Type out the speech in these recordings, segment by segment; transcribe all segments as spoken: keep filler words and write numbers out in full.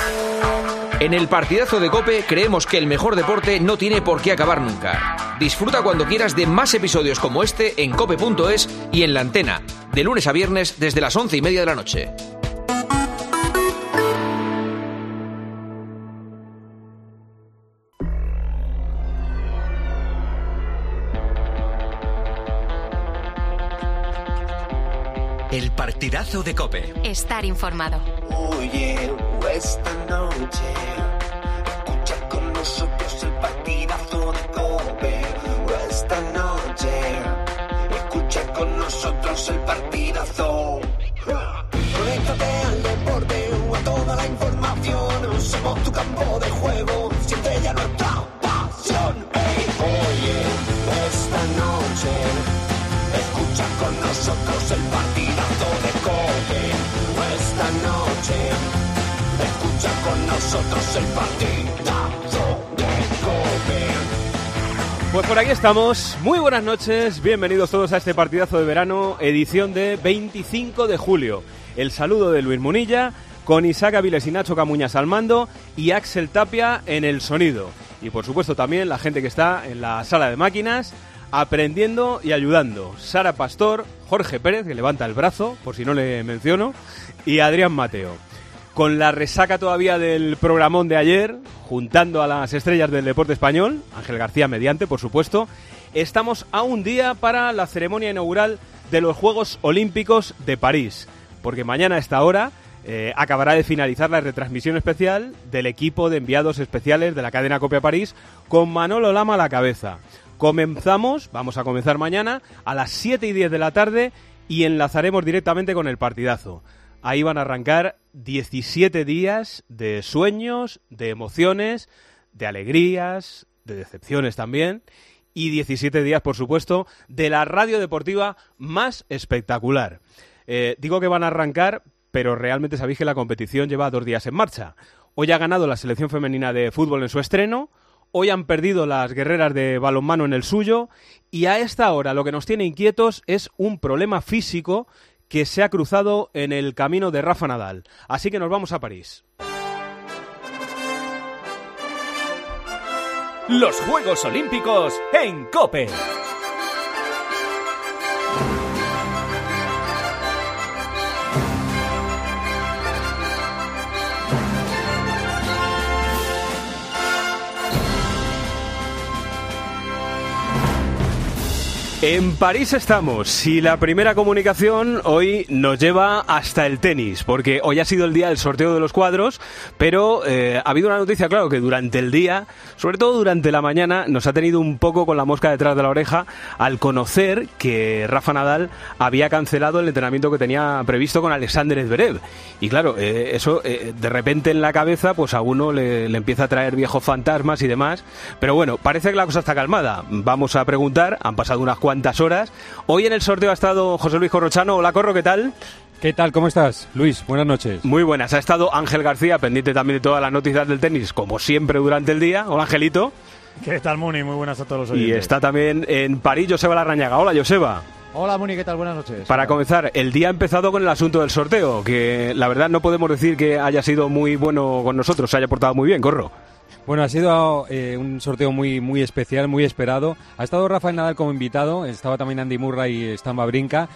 En el partidazo de COPE creemos que el mejor deporte no tiene por qué acabar nunca. Disfruta cuando quieras de más episodios como este en cope punto es y en la antena, de lunes a viernes desde las once y media de la noche. El partidazo de COPE. Estar informado. Oye, esta noche escucha con nosotros el partidazo de COPE. Esta noche escucha con nosotros el partidazo. Conéctate al deporte o a toda la información. Somos tu campo de juego, siempre ya nuestra pasión. Hey, oye, esta noche escucha con nosotros el partidazo de COPE. Esta noche escucha con nosotros el partidazo de COPE. Pues por aquí estamos. Muy buenas noches, bienvenidos todos a este partidazo de verano, edición de veinticinco de julio. El saludo de Luis Munilla, con Isaac Aviles y Nacho Camuñas al mando y Axel Tapia en el sonido. Y por supuesto también la gente que está en la sala de máquinas, aprendiendo y ayudando. Sara Pastor, Jorge Pérez, que levanta el brazo, por si no le menciono, y Adrián Mateo. Con la resaca todavía del programón de ayer, juntando a las estrellas del deporte español, Ángel García mediante, por supuesto, estamos a un día para la ceremonia inaugural de los Juegos Olímpicos de París, porque mañana a esta hora eh, acabará de finalizar la retransmisión especial del equipo de enviados especiales de la cadena COPE a París, con Manolo Lama a la cabeza. Comenzamos, vamos a comenzar mañana a las siete y diez de la tarde y enlazaremos directamente con el partidazo. Ahí van a arrancar diecisiete días de sueños, de emociones, de alegrías, de decepciones también, y diecisiete días, por supuesto, de la radio deportiva más espectacular. Eh, digo que van a arrancar, pero realmente sabéis que la competición lleva dos días en marcha. Hoy ha ganado la selección femenina de fútbol en su estreno. Hoy han perdido las guerreras de balonmano en el suyo y a esta hora lo que nos tiene inquietos es un problema físico que se ha cruzado en el camino de Rafa Nadal. Así que nos vamos a París. Los Juegos Olímpicos en COPE. En París estamos y la primera comunicación hoy nos lleva hasta el tenis, porque hoy ha sido el día del sorteo de los cuadros, pero eh, ha habido una noticia, claro, que durante el día, sobre todo durante la mañana, nos ha tenido un poco con la mosca detrás de la oreja al conocer que Rafa Nadal había cancelado el entrenamiento que tenía previsto con Alexander Zverev. Y claro, eh, eso eh, de repente en la cabeza pues a uno le, le empieza a traer viejos fantasmas y demás, pero bueno, parece que la cosa está calmada. Vamos a preguntar, han pasado unas cuantas horas. Hoy en el sorteo ha estado José Luis Corrochano. Hola, Corro, ¿qué tal? ¿Qué tal? ¿Cómo estás, Luis? Buenas noches. Muy buenas. Ha estado Ángel García, pendiente también de todas las noticias del tenis, como siempre durante el día. Hola, Angelito. ¿Qué tal, Muni? Muy buenas a todos los oyentes. Y está también en París Joseba Larrañaga. Hola, Joseba. Hola, Muni, ¿qué tal? Buenas noches. Para comenzar, el día ha empezado con el asunto del sorteo, que la verdad no podemos decir que haya sido muy bueno con nosotros, se haya portado muy bien, Corro. Bueno, ha sido eh, un sorteo muy muy especial, muy esperado. Ha estado Rafael Nadal como invitado, estaba también Andy Murray y Stan Wawrinka.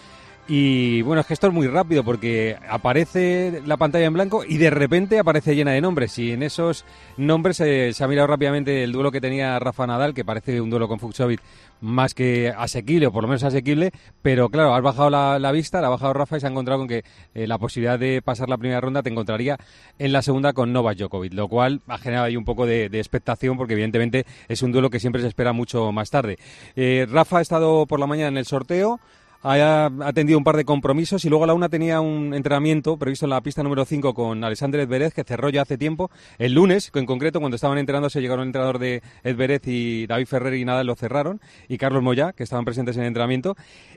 Y bueno, es que esto es muy rápido porque aparece la pantalla en blanco y de repente aparece llena de nombres. Y en esos nombres eh, se ha mirado rápidamente el duelo que tenía Rafa Nadal, que parece un duelo con Fucsovic más que asequible, o por lo menos asequible. Pero claro, has bajado la, la vista, la ha bajado Rafa y se ha encontrado con que eh, la posibilidad de pasar la primera ronda te encontraría en la segunda con Novak Djokovic, lo cual ha generado ahí un poco de, de expectación porque evidentemente es un duelo que siempre se espera mucho más tarde. Eh, Rafa ha estado por la mañana en el sorteo, ha atendido un par de compromisos y luego a la una tenía un entrenamiento previsto en la pista número cinco con Alexander Zverev, que cerró ya hace tiempo. El lunes, en concreto, cuando estaban entrenándose, llegaron el entrenador de Zverev y David Ferrer y Nadal lo cerraron, y Carlos Moyá, que estaban presentes en el entrenamiento.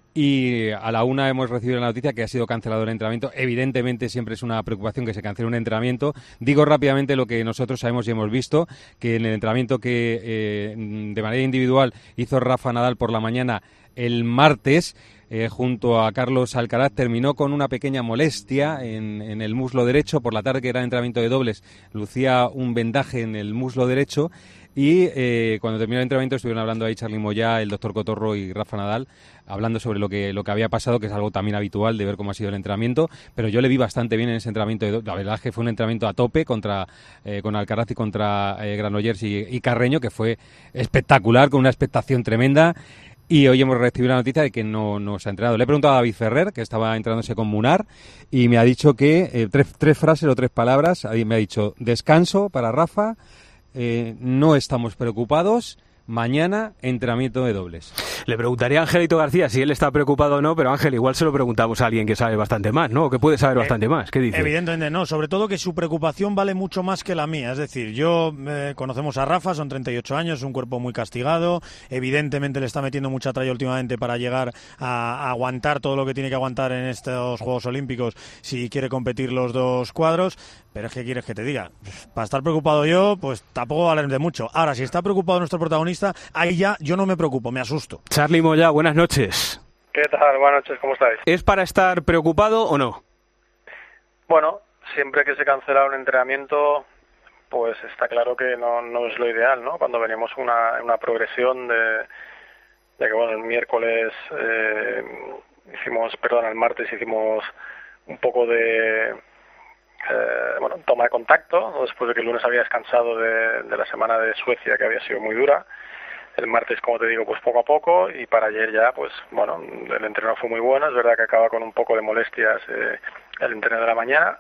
Y a la una hemos recibido la noticia que ha sido cancelado el entrenamiento. Evidentemente siempre es una preocupación que se cancele un entrenamiento. Digo rápidamente lo que nosotros sabemos y hemos visto, que en el entrenamiento que eh, de manera individual hizo Rafa Nadal por la mañana el martes, eh, junto a Carlos Alcaraz, terminó con una pequeña molestia en, en el muslo derecho. Por la tarde, que era entrenamiento de dobles, lucía un vendaje en el muslo derecho. Y eh, cuando terminó el entrenamiento estuvieron hablando ahí Charly Moyá, el doctor Cotorro y Rafa Nadal, hablando sobre lo que lo que había pasado, que es algo también habitual de ver cómo ha sido el entrenamiento. Pero yo le vi bastante bien en ese entrenamiento. De, la verdad es que fue un entrenamiento a tope contra eh, con Alcaraz y contra eh, Granollers y, y Carreño, que fue espectacular, con una expectación tremenda. Y hoy hemos recibido la noticia de que no, no se ha entrenado. Le he preguntado a David Ferrer, que estaba entrenándose con Munar, y me ha dicho que eh, tres, tres frases o tres palabras. Ahí me ha dicho: descanso para Rafa, eh, no estamos preocupados, mañana entrenamiento de dobles. Le preguntaría a Angelito García si él está preocupado o no, pero Ángel, igual se lo preguntamos a alguien que sabe bastante más, ¿no? O que puede saber eh, bastante más. ¿Qué dice? Evidentemente no, sobre todo que su preocupación vale mucho más que la mía. Es decir, yo eh, conocemos a Rafa, son treinta y ocho años, un cuerpo muy castigado, evidentemente le está metiendo mucha tralla últimamente para llegar a, a aguantar todo lo que tiene que aguantar en estos Juegos Olímpicos si quiere competir los dos cuadros. Pero es que quieres que te diga, para estar preocupado yo, pues tampoco vale de mucho. Ahora, si está preocupado nuestro protagonista, ahí ya yo no me preocupo, me asusto. Charly Moyá, buenas noches. ¿Qué tal? Buenas noches, ¿cómo estáis? ¿Es para estar preocupado o no? Bueno, siempre que se cancela un entrenamiento, pues está claro que no, no es lo ideal, ¿no? Cuando venimos una, una progresión de, de que, bueno, el miércoles eh, hicimos, perdón, el martes hicimos un poco de... Eh, bueno, toma de contacto, después de que el lunes había descansado de, de la semana de Suecia, que había sido muy dura. El martes, como te digo, pues poco a poco, y para ayer ya, pues bueno, el entreno fue muy bueno. Es verdad que acaba con un poco de molestias eh, el entreno de la mañana,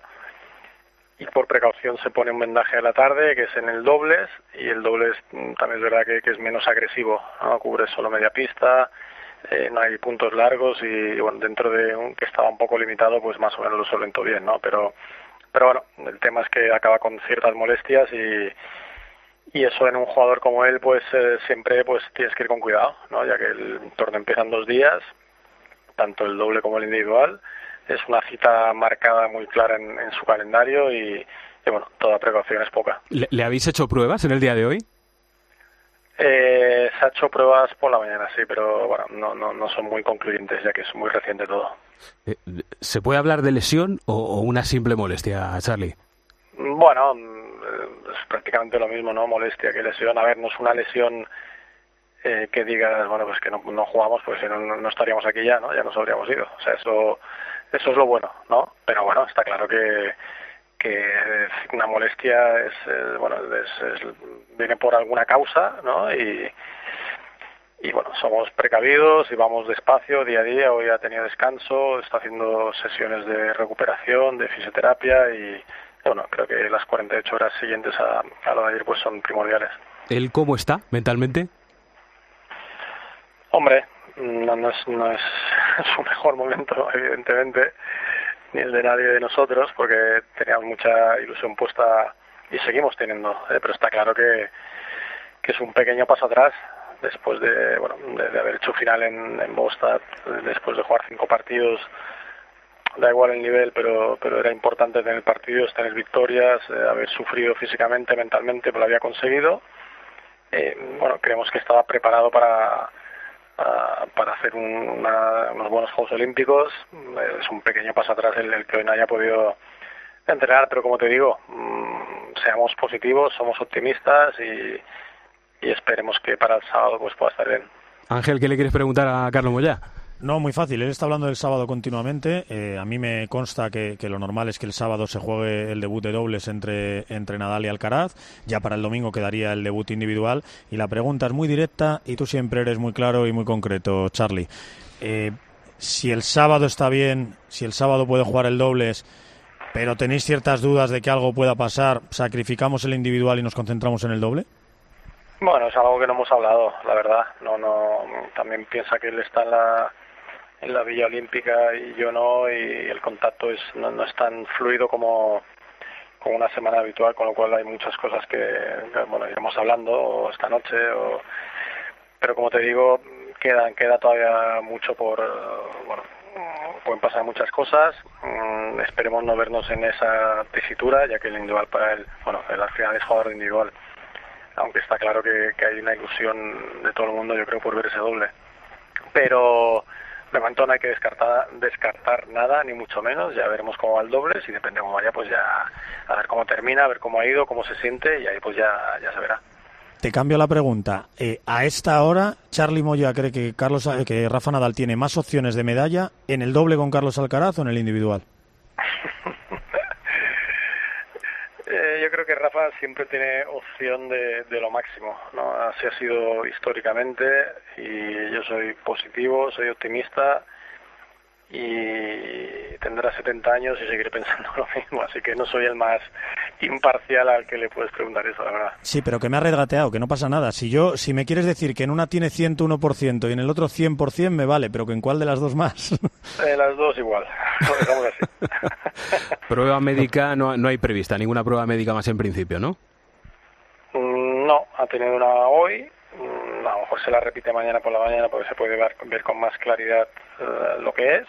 y por precaución se pone un vendaje a la tarde, que es en el dobles, y el dobles también es verdad que, que es menos agresivo, ¿no? Cubre solo media pista, eh, no hay puntos largos, y, y bueno, dentro de un que estaba un poco limitado, pues más o menos lo solventó bien, ¿no? Pero Pero bueno, el tema es que acaba con ciertas molestias, y, y eso en un jugador como él, pues eh, siempre pues tienes que ir con cuidado, ¿no? Ya que el torneo empieza en dos días, tanto el doble como el individual. Es una cita marcada muy clara en, en su calendario, y, y bueno, toda precaución es poca. ¿Le, ¿Le habéis hecho pruebas en el día de hoy? Eh, se ha hecho pruebas por la mañana, sí, pero bueno, no, no, no son muy concluyentes, ya que es muy reciente todo. ¿Se puede hablar de lesión o, o una simple molestia, Charly? Bueno, es prácticamente lo mismo, ¿no? Molestia que lesión. A ver, no es una lesión eh, que digas, bueno, pues que no, no jugamos, pues si no, no estaríamos aquí ya, ¿no? Ya nos habríamos ido. O sea, eso, eso es lo bueno, ¿no? Pero bueno, está claro que, que una molestia es, eh, bueno, es, es, viene por alguna causa, ¿no? Y Y bueno, somos precavidos y vamos despacio día a día. Hoy ha tenido descanso, está haciendo sesiones de recuperación, de fisioterapia, y bueno, creo que las cuarenta y ocho horas siguientes a, a lo de ayer pues son primordiales. ¿Él cómo está mentalmente? Hombre, no, no, es, no es su mejor momento, evidentemente, ni el de nadie de nosotros, porque teníamos mucha ilusión puesta y seguimos teniendo, eh, pero está claro que, que es un pequeño paso atrás. Después de bueno de, de haber hecho final en, en Bostad, después de jugar cinco partidos, da igual el nivel, pero pero era importante tener partidos, tener victorias, eh, haber sufrido físicamente, mentalmente, pero lo había conseguido. Eh, bueno, creemos que estaba preparado para a, para hacer un, una, unos buenos Juegos Olímpicos. Eh, es un pequeño paso atrás el, el que hoy no haya podido entrenar, pero como te digo, mmm, seamos positivos, somos optimistas, y y esperemos que para el sábado pues pueda estar bien. Ángel, ¿qué le quieres preguntar a Carlos Moyá? No, muy fácil. Él está hablando del sábado continuamente. Eh, a mí me consta que, que lo normal es que el sábado se juegue el debut de dobles entre, entre Nadal y Alcaraz. Ya para el domingo quedaría el debut individual. Y la pregunta es muy directa y tú siempre eres muy claro y muy concreto, Charly. Eh, si el sábado está bien, si el sábado puede jugar el dobles, pero tenéis ciertas dudas de que algo pueda pasar, ¿sacrificamos el individual y nos concentramos en el doble? Bueno, es algo que no hemos hablado, la verdad. No, no. También piensa que él está en la en la Villa Olímpica y yo no, y el contacto es no, no es tan fluido como, como una semana habitual, con lo cual hay muchas cosas que, que bueno, iremos hablando o esta noche, o, pero como te digo, queda queda todavía mucho por, bueno, pueden pasar muchas cosas. Mm, esperemos no vernos en esa tesitura, ya que el individual para él, bueno, él al final es jugador individual, aunque está claro que, que hay una ilusión de todo el mundo, yo creo, por ver ese doble. Pero de momento no hay que descartar, descartar nada, ni mucho menos. Ya veremos cómo va el dobles y depende cómo vaya, pues ya a ver cómo termina, a ver cómo ha ido, cómo se siente y ahí pues ya, ya se verá. Te cambio la pregunta. Eh, a esta hora, Charly Moya cree que Carlos, que Rafa Nadal tiene más opciones de medalla en el doble con Carlos Alcaraz o en el individual. eh, yo creo que Rafa siempre tiene opción de, de lo máximo, ¿no? Así ha sido históricamente y yo soy positivo, soy optimista y tendrá setenta años y seguiré pensando lo mismo, así que no soy el más imparcial al que le puedes preguntar eso, la verdad. Sí, pero que me ha regateado, que no pasa nada. Si yo, si me quieres decir que en una tiene ciento uno por ciento y en el otro cien por ciento me vale, pero que en cuál de las dos más. Eh, las dos igual, lo dejamos así. Prueba médica no, no hay prevista, ninguna prueba médica más en principio, ¿no? Mm, no, ha tenido una hoy, mm, a lo mejor se la repite mañana por la mañana porque se puede ver, ver con más claridad uh, lo que es,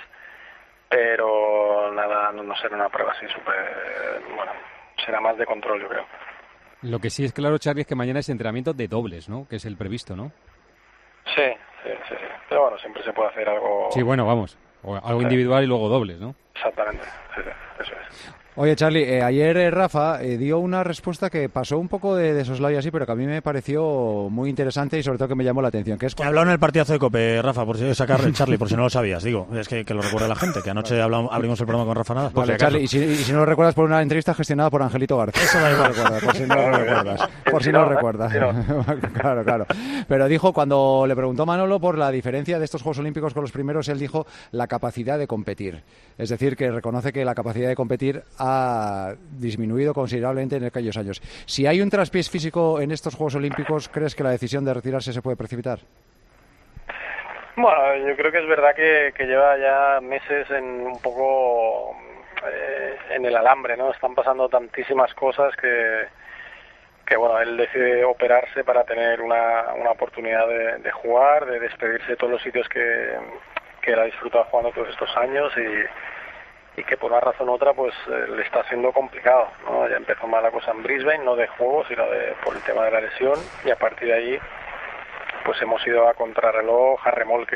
pero nada, no, no será una prueba así súper, bueno, será más de control, yo creo. Lo que sí es claro, Charly, es que mañana es entrenamiento de dobles, ¿no? Que es el previsto, ¿no? Sí, sí, sí, sí. Pero bueno, siempre se puede hacer algo... Sí, bueno, vamos. O algo sí. Individual y luego dobles, ¿no? Exactamente, sí, sí, eso es. Oye, Charly, eh, ayer eh, Rafa eh, dio una respuesta que pasó un poco de, de soslayo así, pero que a mí me pareció muy interesante y sobre todo que me llamó la atención. Que es que habló en el partidazo de COPE, Rafa, por si sacar el Charly, por si no lo sabías, digo, es que, que lo recuerde la gente, que anoche hablamos, abrimos el programa con Rafa Nadal. Vale, Charly, y si, y si no lo recuerdas, por una entrevista gestionada por Angelito García. Eso da igual, recuerda, por si no lo recuerdas. Por si no lo recuerdas. Claro, claro. Pero dijo, cuando le preguntó Manolo por la diferencia de estos Juegos Olímpicos con los primeros, él dijo la capacidad de competir. Es decir, que reconoce que la capacidad de competir ha disminuido considerablemente en aquellos años. Si hay un traspiés físico en estos Juegos Olímpicos, ¿crees que la decisión de retirarse se puede precipitar? Bueno, yo creo que es verdad que, que lleva ya meses en un poco eh, en el alambre, ¿no? Están pasando tantísimas cosas que, que bueno, él decide operarse para tener una, una oportunidad de, de jugar, de despedirse de todos los sitios que, que él ha disfrutado jugando todos estos años y y que por una razón u otra pues eh, le está siendo complicado, ¿no? Ya empezó mal la cosa en Brisbane, no de juego, sino de, por el tema de la lesión, y a partir de ahí pues hemos ido a contrarreloj, a remolque.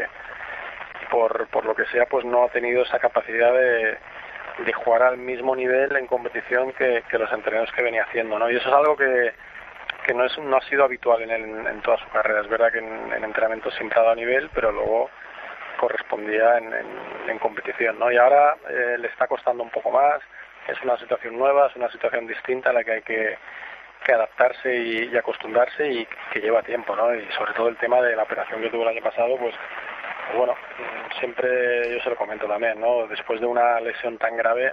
Por, por lo que sea, pues no ha tenido esa capacidad de, de jugar al mismo nivel en competición que, que los entrenos que venía haciendo, ¿no? Y eso es algo que, que no, es, no ha sido habitual en, el, en toda su carrera. Es verdad que en, en entrenamiento siempre ha dado nivel, pero luego correspondía en, en, en competición, ¿no? Y ahora eh, le está costando un poco más, es una situación nueva, es una situación distinta a la que hay que, que adaptarse y, y acostumbrarse y que lleva tiempo, ¿no? Y sobre todo el tema de la operación que tuvo el año pasado, pues, pues bueno, siempre yo se lo comento también, ¿no? Después de una lesión tan grave,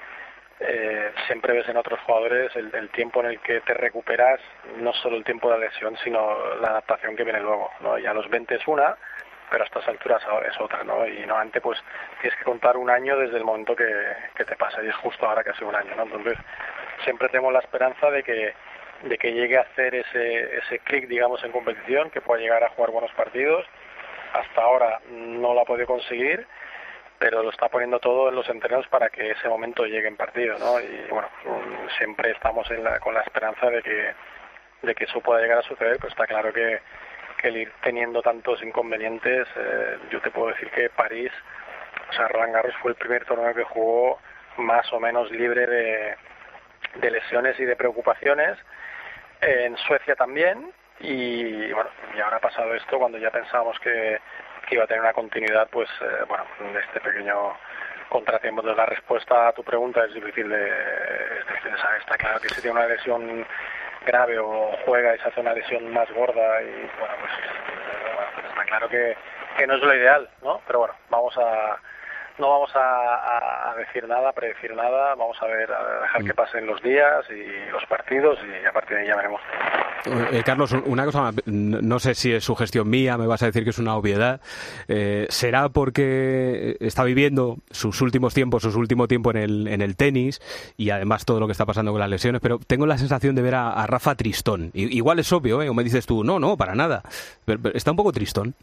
eh, siempre ves en otros jugadores el, el tiempo en el que te recuperas, no solo el tiempo de la lesión, sino la adaptación que viene luego, ¿no? Y a los veinte es una, pero a estas alturas ahora es otra, ¿no? Y normalmente pues tienes que contar un año desde el momento que, que te pasa, y es justo ahora que hace un año, ¿no? Entonces siempre tenemos la esperanza de que de que llegue a hacer ese ese clic, digamos, en competición, que pueda llegar a jugar buenos partidos. Hasta ahora no lo ha podido conseguir, pero lo está poniendo todo en los entrenos para que ese momento llegue en partido, ¿no? Y bueno, siempre estamos en la, con la esperanza de que de que eso pueda llegar a suceder, pero está claro que que el ir teniendo tantos inconvenientes, eh, yo te puedo decir que París, o sea, Roland Garros fue el primer torneo que jugó más o menos libre de, de lesiones y de preocupaciones, eh, en Suecia también, y bueno, y ahora ha pasado esto cuando ya pensábamos que, que iba a tener una continuidad, pues eh, bueno, este pequeño contratiempo. De la respuesta a tu pregunta es difícil de, es difícil de saber. Está claro que si tiene una lesión grave o juega y se hace una lesión más gorda y bueno, pues, bueno, pues está claro que, que no es lo ideal, ¿no? Pero bueno, vamos a no vamos a, a decir nada, a predecir nada, vamos a ver, a dejar que pasen los días y los partidos y a partir de ahí ya veremos. Eh, Carlos, una cosa más, no sé si es sugestión mía, me vas a decir que es una obviedad, eh, ¿será porque está viviendo sus últimos tiempos, su último tiempo en el, en el tenis y además todo lo que está pasando con las lesiones? Pero tengo la sensación de ver a, a Rafa tristón. I, igual es obvio, ¿eh? O me dices tú, no, no, para nada, pero, pero está un poco tristón.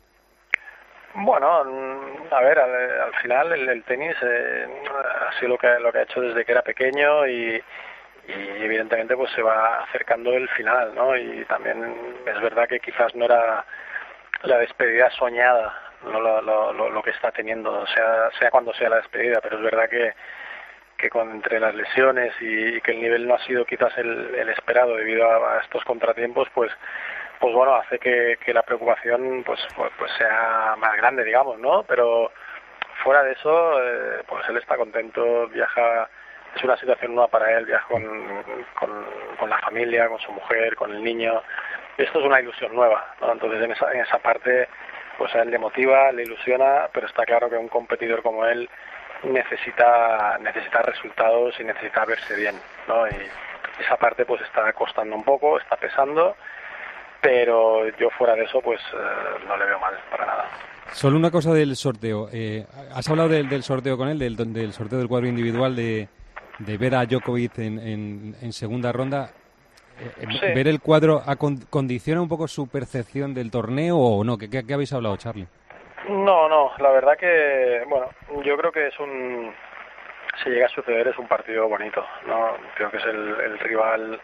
Bueno, a ver, al, al final el, el tenis eh, ha sido lo que, lo que ha hecho desde que era pequeño y, y evidentemente pues se va acercando el final, ¿no? Y también es verdad que quizás no era la despedida soñada no lo, lo, lo, lo que está teniendo, sea, sea cuando sea la despedida, pero es verdad que que con, entre las lesiones y, y que el nivel no ha sido quizás el, el esperado debido a, a estos contratiempos, pues pues bueno, hace que, que la preocupación pues, pues pues sea más grande, digamos, ¿no? Pero fuera de eso, eh, pues él está contento, viaja, es una situación nueva para él, viaja con, con, con la familia, con su mujer, con el niño. Esto es una ilusión nueva, ¿no? Entonces en esa, en esa parte pues a él le motiva, le ilusiona, pero está claro que un competidor como él necesita necesita resultados y necesita verse bien, ¿no? Y esa parte pues está costando un poco, está pesando, pero yo fuera de eso pues eh, no le veo mal para nada. Solo una cosa del sorteo. Eh, ¿Has hablado del, del sorteo con él, del, del sorteo del cuadro individual, de, de ver a Djokovic en, en, en segunda ronda? Eh, sí. ¿Ver el cuadro condiciona un poco su percepción del torneo o no? ¿Qué, qué, qué habéis hablado, Charlie? No, no, la verdad que, bueno, yo creo que es un, si llega a suceder es un partido bonito, ¿no? Creo que es el, el rival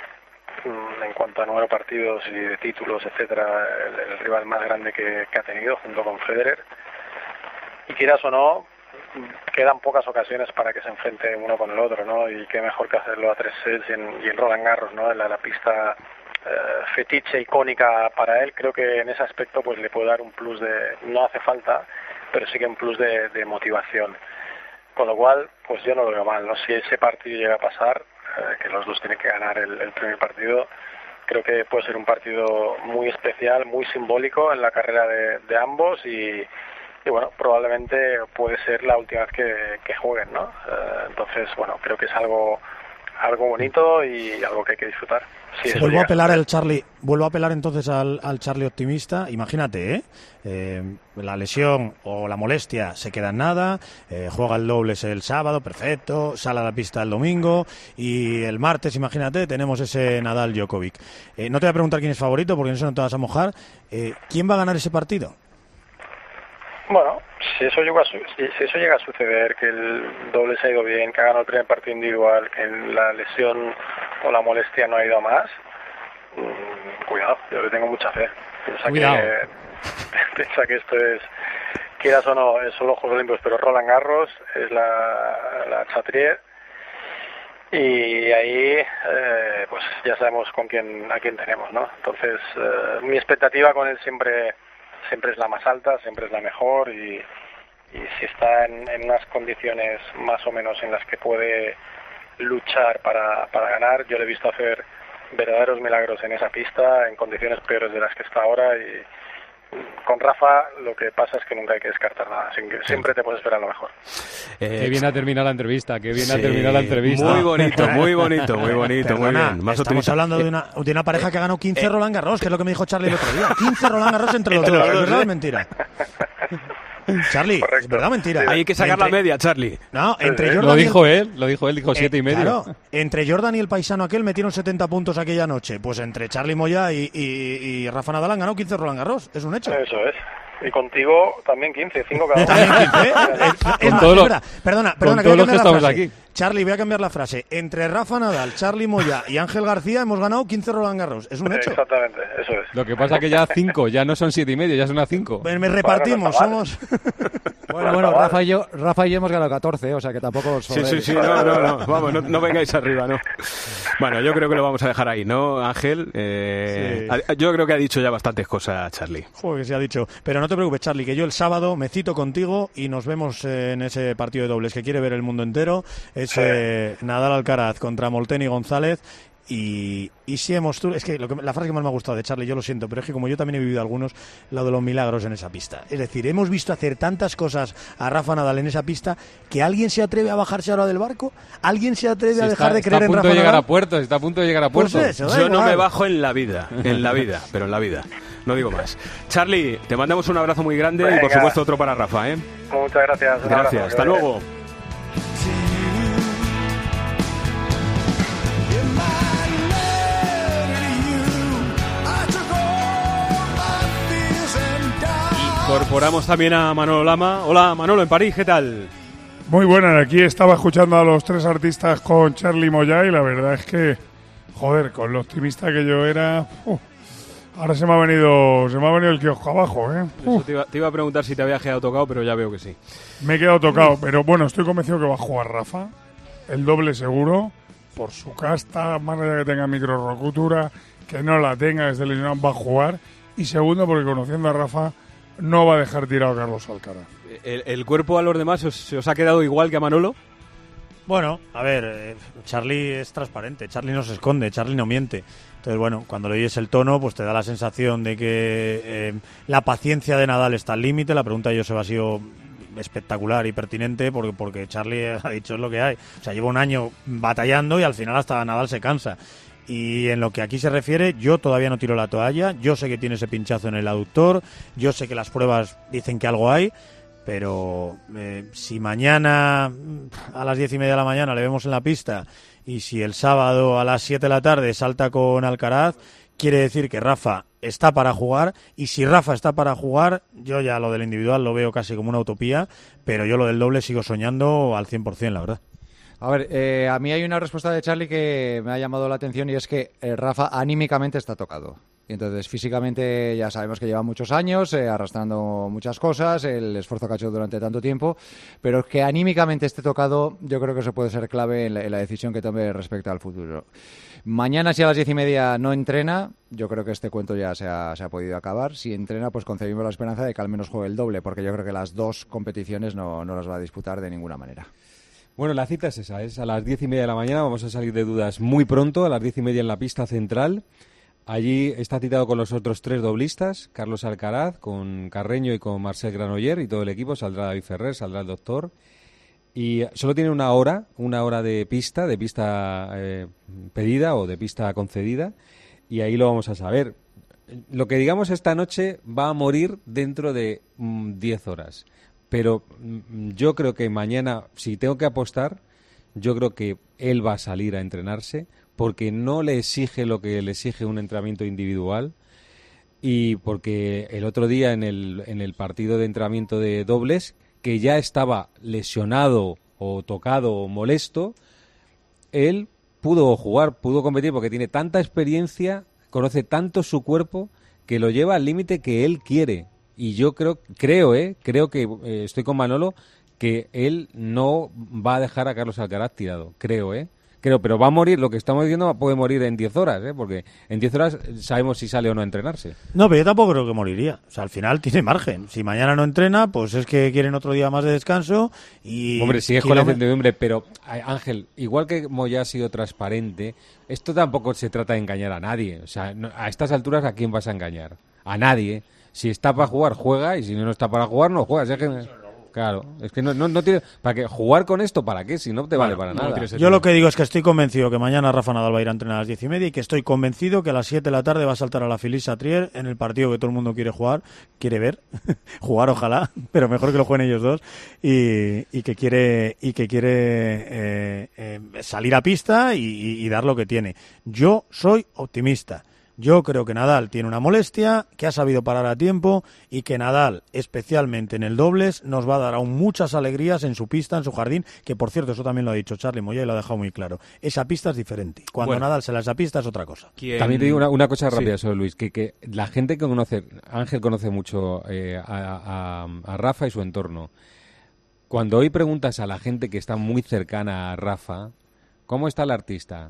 en cuanto a número de partidos y de títulos, etcétera, el, el rival más grande que, que ha tenido junto con Federer. Y quieras o no, quedan pocas ocasiones para que se enfrente uno con el otro, ¿no? Y qué mejor que hacerlo a tres sets y en, y en Roland Garros, ¿no? En la, la pista eh, fetiche, icónica para él. Creo que en ese aspecto pues le puede dar un plus de, no hace falta, pero sí que un plus de, de motivación. Con lo cual, pues yo no lo veo mal, ¿no? Si ese partido llega a pasar, eh, que los dos tienen que ganar el, el primer partido, creo que puede ser un partido muy especial, muy simbólico en la carrera de, de ambos y, y bueno, probablemente puede ser la última vez que, que jueguen, ¿no? Eh, entonces, bueno, creo que es algo algo bonito y algo que hay que disfrutar. Sí, vuelvo a apelar al Charlie, vuelvo a apelar entonces al, al Charlie optimista. Imagínate, ¿eh? Eh, la lesión o la molestia se queda en nada, eh, juega el dobles el sábado, perfecto, sale a la pista el domingo y el martes, imagínate, tenemos ese Nadal Djokovic. Eh, no te voy a preguntar quién es favorito porque en eso no te vas a mojar. Eh, ¿Quién va a ganar ese partido? Bueno, si eso llega a, su- si, si eso llega a suceder, que el doble se ha ido bien, que ha ganado el primer partido individual, que la lesión o la molestia no ha ido a más, mmm, cuidado, yo le tengo mucha fe. Piensa Cuidado. que, piensa que esto es, quieras o no, son los Juegos Olímpicos, pero Roland Garros es la, la Chatrier, y ahí eh, pues ya sabemos con quién a quién tenemos, ¿no? Entonces eh, mi expectativa con él siempre siempre es la más alta, siempre es la mejor y, y si está en, en unas condiciones más o menos en las que puede luchar para, para ganar, yo le he visto hacer verdaderos milagros en esa pista en condiciones peores de las que está ahora y con Rafa lo que pasa es que nunca hay que descartar nada, siempre te puedes esperar lo mejor. Eh, Qué bien ha terminado la entrevista, qué bien sí, ha terminado la entrevista. Muy bonito, muy bonito, muy bonito, muy Perdona, bien. Más estamos optimista. hablando de una, de una pareja que ha ganado quince Roland Garros, que es lo que me dijo Charlie el otro día. quince Roland Garros entre los dos, ¿es verdad o es mentira? Charlie, Correcto. ¿es verdad o mentira? Hay que sacar Entre- la media, Charlie. No, entre Sí, sí. Jordan Lo y el- dijo él, lo dijo él, dijo siete y Eh, medio. Claro, entre Jordan y el paisano aquel metieron setenta puntos aquella noche. Pues entre Charlie Moya y, y, y Rafa Nadal han ganado quince Roland Garros. Es un hecho. Eso es. Y contigo también quince, cinco cada uno. También quince, ¿eh? Es- es Con más, todos los- espera, perdona, perdona, que todos voy a los que cambiar la estamos frase. aquí. Charlie, voy a cambiar la frase. Entre Rafa Nadal, Charlie Moya y Ángel García hemos ganado quince Roland Garros. Es un hecho. Exactamente, eso es. Lo que pasa es que ya cinco, ya no son siete y medio, ya son a cinco. Me, me repartimos, Bueno, no está somos... Bueno, bueno, Rafa y yo, Rafa y yo hemos ganado catorce, o sea que tampoco os Sí, sobréis. sí, sí, no, no, no, vamos, no, no vengáis arriba, no. Bueno, yo creo que lo vamos a dejar ahí, ¿no, Ángel? Eh, Sí. a- Yo creo que ha dicho ya bastantes cosas, Charlie. Joder, que se ha dicho. Pero no te preocupes, Charlie, que yo el sábado me cito contigo y nos vemos eh, en ese partido de dobles que quiere ver el mundo entero. Es eh, Nadal Alcaraz contra Molteni González. Y, y si hemos... tú- Es que, lo que la frase que más me ha gustado de Charlie, yo lo siento, pero es que como yo también he vivido algunos, lo de los milagros en esa pista. Es decir, hemos visto hacer tantas cosas a Rafa Nadal en esa pista que alguien se atreve a bajarse ahora del barco. ¿Alguien se atreve Sí, a está, dejar de está creer a en punto Rafa de llegar Nadal? a puerto, está a punto de llegar a Pues puerto. eso, da Yo no igual. me bajo en la vida, en la vida, pero en la vida. No digo más. Charlie, te mandamos un abrazo muy grande y por Venga. supuesto otro para Rafa, ¿eh? Muchas gracias. un abrazo, Gracias, que hasta vaya bien. luego. Incorporamos también a Manolo Lama. Hola, Manolo, en París, ¿qué tal? Muy buenas, aquí estaba escuchando a los tres artistas con Charlie Moya y la verdad es que, joder, con lo optimista que yo era, uh, Ahora se me ha venido se me ha venido el kiosco abajo, ¿eh? Eso te, iba, te iba a preguntar si te había quedado tocado, pero ya veo que sí. Me he quedado tocado, pero bueno, estoy convencido que va a jugar Rafa. El doble seguro, por su casta, más allá que tenga microrocutura, que no la tenga desde el lesionado, va a jugar. Y segundo, porque conociendo a Rafa, no va a dejar tirado a Carlos Alcaraz. ¿El, el cuerpo a los demás os, se os ha quedado igual que a Manolo? Bueno, a ver, eh, Charlie es transparente, Charlie no se esconde, Charlie no miente. Entonces, bueno, cuando le oyes el tono, pues te da la sensación de que eh, la paciencia de Nadal está al límite. La pregunta de Joseba ha sido espectacular y pertinente porque, porque Charlie ha dicho es lo que hay. O sea, lleva un año batallando y al final hasta Nadal se cansa. Y en lo que aquí se refiere, yo todavía no tiro la toalla. Yo sé que tiene ese pinchazo en el aductor, yo sé que las pruebas dicen que algo hay, pero eh, si mañana a las diez y media de la mañana le vemos en la pista y si el sábado a las siete de la tarde salta con Alcaraz, quiere decir que Rafa está para jugar, y si Rafa está para jugar, yo ya lo del individual lo veo casi como una utopía, pero yo lo del doble sigo soñando al cien por ciento, la verdad. A ver, eh, a mí hay una respuesta de Charlie que me ha llamado la atención y es que eh, Rafa anímicamente está tocado. Y entonces físicamente ya sabemos que lleva muchos años eh, arrastrando muchas cosas, el esfuerzo que ha hecho durante tanto tiempo, pero que anímicamente esté tocado yo creo que eso puede ser clave en la, en la decisión que tome respecto al futuro. Mañana, si a las diez y media no entrena, yo creo que este cuento ya se ha, se ha podido acabar. Si entrena, pues concebimos la esperanza de que al menos juegue el doble, porque yo creo que las dos competiciones no, no las va a disputar de ninguna manera. Bueno, la cita es esa, es a las diez y media de la mañana, vamos a salir de dudas muy pronto, a las diez y media en la pista central. Allí está citado con los otros tres doblistas, Carlos Alcaraz, con Carreño y con Marcel Granoller y todo el equipo, saldrá David Ferrer, saldrá el doctor. Y solo tiene una hora, una hora de pista, de pista eh, pedida o de pista concedida, y ahí lo vamos a saber. Lo que digamos esta noche va a morir dentro de mm, diez horas. Pero yo creo que mañana, si tengo que apostar, yo creo que él va a salir a entrenarse porque no le exige lo que le exige un entrenamiento individual y porque el otro día en el, en el partido de entrenamiento de dobles, que ya estaba lesionado o tocado o molesto, él pudo jugar, pudo competir porque tiene tanta experiencia, conoce tanto su cuerpo que lo lleva al límite que él quiere. Y yo creo, creo, eh, creo que eh, estoy con Manolo, que él no va a dejar a Carlos Alcaraz tirado. Creo, eh. Creo, pero va a morir, lo que estamos diciendo puede morir en diez horas, eh, porque en diez horas sabemos si sale o no a entrenarse. No, pero yo tampoco creo que moriría. O sea, al final tiene margen. Si mañana no entrena, pues es que quieren otro día más de descanso y... Hombre, sí es con la incertidumbre, pero Ángel, igual que Moya ha sido transparente, esto tampoco se trata de engañar a nadie. O sea, no, a estas alturas, ¿a quién vas a engañar? A nadie. Si está para jugar, juega, y si no está para jugar, no juegas. Es que... Claro, es que no, no, no tiene... ¿Para qué? ¿Jugar con esto? ¿Para qué? Si no te vale bueno, para nada. No, yo lo que digo es que estoy convencido que mañana Rafa Nadal va a ir a entrenar a las diez y media y que estoy convencido que a las siete de la tarde va a saltar a la Philippe Chatrier en el partido que todo el mundo quiere jugar, quiere ver, jugar ojalá, pero mejor que lo jueguen ellos dos, y, y que quiere y que quiere eh, eh, salir a pista y, y, y dar lo que tiene. Yo soy optimista. Yo creo que Nadal tiene una molestia, que ha sabido parar a tiempo y que Nadal, especialmente en el dobles, nos va a dar aún muchas alegrías en su pista, en su jardín, que por cierto, eso también lo ha dicho Charlie Moya y lo ha dejado muy claro. Esa pista es diferente. Cuando bueno, Nadal se la esa pista es otra cosa. ¿Quién? También te digo una, una cosa rápida sí. sobre Luis, que, que la gente que conoce, Ángel conoce mucho eh, a, a, a Rafa y su entorno. Cuando hoy preguntas a la gente que está muy cercana a Rafa, ¿cómo está el artista?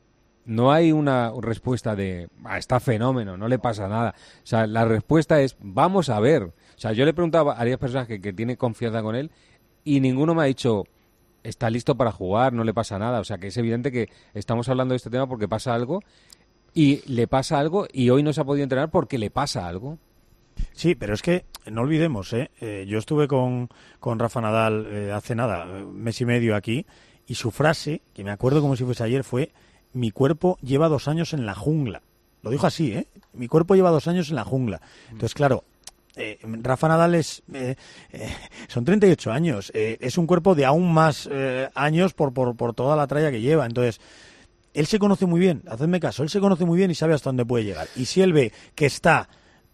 No hay una respuesta de, ah, está fenómeno, no le pasa nada. O sea, la respuesta es, vamos a ver. O sea, yo le preguntaba a varias personas que, que tienen confianza con él y ninguno me ha dicho, está listo para jugar, no le pasa nada. O sea, que es evidente que estamos hablando de este tema porque pasa algo y le pasa algo y hoy no se ha podido entrenar porque le pasa algo. Sí, pero es que no olvidemos, ¿eh? eh yo estuve con, con Rafa Nadal eh, hace nada, un mes y medio aquí, y su frase, que me acuerdo como si fuese ayer, fue: mi cuerpo lleva dos años en la jungla. Lo dijo así, ¿eh? Mi cuerpo lleva dos años en la jungla. Entonces, claro, eh, Rafa Nadal es, eh, eh, son treinta y ocho años. Eh, es un cuerpo de aún más eh, años por, por, por toda la tralla que lleva. Entonces, él se conoce muy bien, hacedme caso, él se conoce muy bien y sabe hasta dónde puede llegar. Y si él ve que está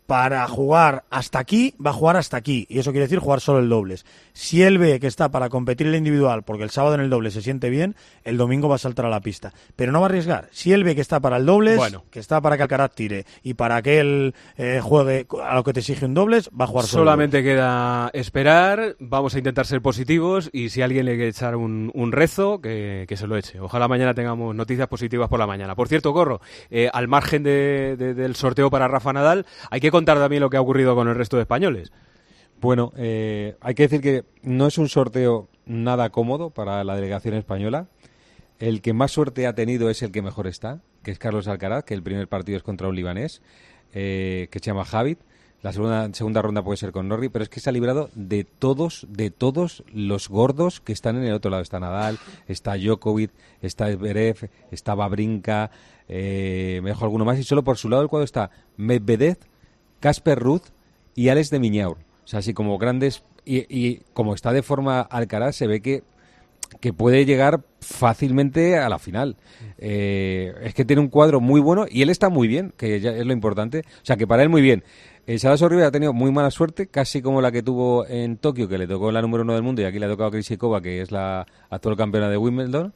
para jugar hasta aquí, va a jugar hasta aquí, y eso quiere decir jugar solo el dobles. Si él ve que está para competir el individual, porque el sábado en el doble se siente bien, el domingo va a saltar a la pista. Pero no va a arriesgar. Si él ve que está para el dobles, bueno. que está para que Alcaraz tire, y para que él eh, juegue a lo que te exige un dobles, va a jugar solo. Solamente queda esperar, vamos a intentar ser positivos, y si alguien le quiere echar un, un rezo, que, que se lo eche. Ojalá mañana tengamos noticias positivas por la mañana. Por cierto, Corro, eh, al margen de, de, del sorteo para Rafa Nadal, hay que contar también lo que ha ocurrido con el resto de españoles. Bueno, eh, hay que decir que no es un sorteo nada cómodo para la delegación española. El que más suerte ha tenido es el que mejor está, que es Carlos Alcaraz, que el primer partido es contra un libanés, eh, que se llama Javit. La segunda, segunda ronda puede ser con Norrie, pero es que se ha librado de todos, de todos los gordos que están en el otro lado. Está Nadal, está Djokovic, está Zverev, está Wawrinka, eh, me dejo alguno más, y solo por su lado del cuadro está Medvedev, Casper Ruud y Alex de Minaur. O sea, así como grandes, y, y como está de forma Alcaraz, se ve que que puede llegar fácilmente a la final. Eh, es que tiene un cuadro muy bueno y él está muy bien, que ya es lo importante. O sea, que para él muy bien. Eh, Saraso Rivera ha tenido muy mala suerte, casi como la que tuvo en Tokio, que le tocó la número uno del mundo, y aquí le ha tocado a Krejcikova, que es la actual campeona de Wimbledon.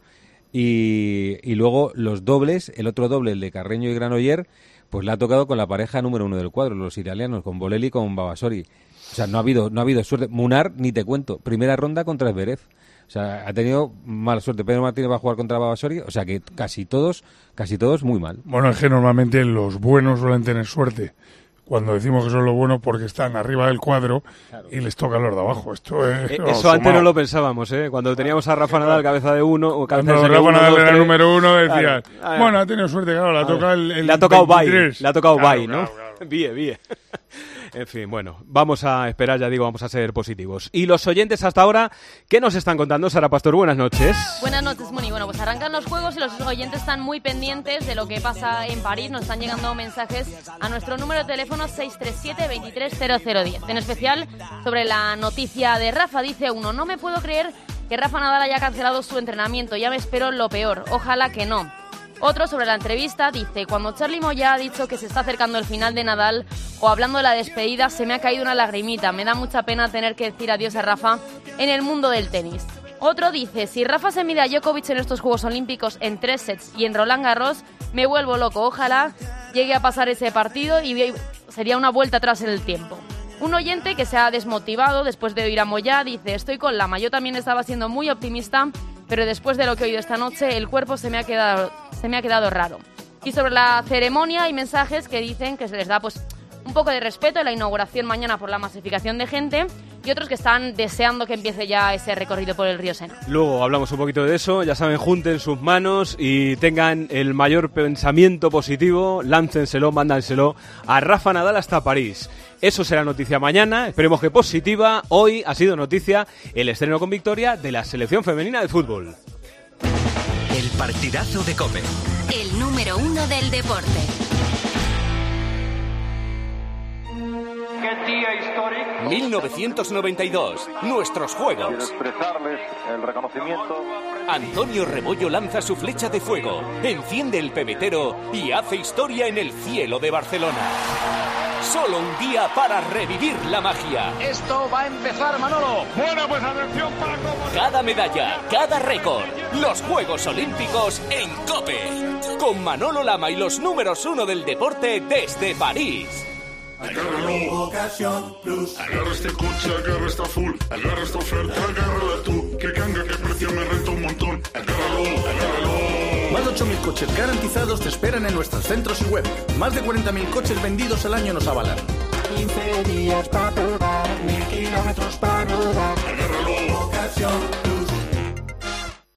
Y, y luego los dobles, el otro doble, el de Carreño y Granoller, pues le ha tocado con la pareja número uno del cuadro, los italianos, con Bolelli y con Vavasori. O sea, no ha habido, no ha habido suerte. Munar, ni te cuento, primera ronda contra Zverev. O sea, ha tenido mala suerte. Pedro Martínez va a jugar contra Vavasori, o sea que casi todos, casi todos muy mal. Bueno, es que normalmente los buenos suelen tener suerte. Cuando decimos que son los buenos porque están arriba del cuadro, claro, y les toca los de abajo. Esto es, eh, eso antes sumado. No lo pensábamos, ¿eh? Cuando teníamos a Rafa Nadal cabeza de uno o cabeza Cuando de Rafa uno, Nadal dos, era tres, número uno, decías, claro, bueno, ha tenido suerte, claro, le ha tocado el, el le ha tocado veintitrés. Bay, le ha tocado claro, Bay, ¿no? Claro, claro. Bien, bien. En fin, bueno, vamos a esperar, ya digo, vamos a ser positivos. Y los oyentes hasta ahora, ¿qué nos están contando? Sara Pastor, buenas noches. Buenas noches, Moni. Bueno, pues arrancan los juegos y los oyentes están muy pendientes de lo que pasa en París. Nos están llegando mensajes a nuestro número de teléfono seis tres siete, veintitrés cero cero diez. En especial sobre la noticia de Rafa, dice uno, no me puedo creer que Rafa Nadal haya cancelado su entrenamiento, ya me espero lo peor, ojalá que no. Otro sobre la entrevista dice, cuando Charly Moya ha dicho que se está acercando el final de Nadal o hablando de la despedida, se me ha caído una lagrimita. Me da mucha pena tener que decir adiós a Rafa en el mundo del tenis. Otro dice, si Rafa se mide a Djokovic en estos Juegos Olímpicos en tres sets y en Roland Garros, me vuelvo loco. Ojalá llegue a pasar ese partido y sería una vuelta atrás en el tiempo. Un oyente que se ha desmotivado después de oír a Moya dice, estoy con Lama, yo también estaba siendo muy optimista, pero después de lo que he oído esta noche, el cuerpo se me ha quedado, se me ha quedado raro. Y sobre la ceremonia hay mensajes que dicen que se les da pues un poco de respeto en la inauguración mañana por la masificación de gente, y otros que están deseando que empiece ya ese recorrido por el río Sena. Luego hablamos un poquito de eso, ya saben, junten sus manos y tengan el mayor pensamiento positivo, láncenselo, mándanselo a Rafa Nadal hasta París. Eso será noticia mañana, esperemos que positiva. Hoy ha sido noticia el estreno con victoria de la selección femenina de fútbol. El partidazo de COPE. El número uno del deporte. ¡Qué día histórico! mil novecientos noventa y dos, nuestros Juegos. Quiero expresarles el reconocimiento. Antonio Rebollo lanza su flecha de fuego, enciende el pebetero y hace historia en el cielo de Barcelona. Solo un día para revivir la magia. Esto va a empezar, Manolo. Bueno, pues atención para cómo... Cada medalla, cada récord. Los Juegos Olímpicos en COPE. Con Manolo Lama y los números uno del deporte desde París. Agárralo, Ocasión Plus. Agarra este coche, agarra esta full. Agarra esta oferta, agárrala tú. Que canga, que precio me renta un montón. Agárralo, agárralo. Más de ocho mil coches garantizados te esperan en nuestros centros y web. Más de cuarenta mil coches vendidos al año nos avalan. quince días para probar, mil kilómetros para rodar. Agárralo, Ocasión Plus.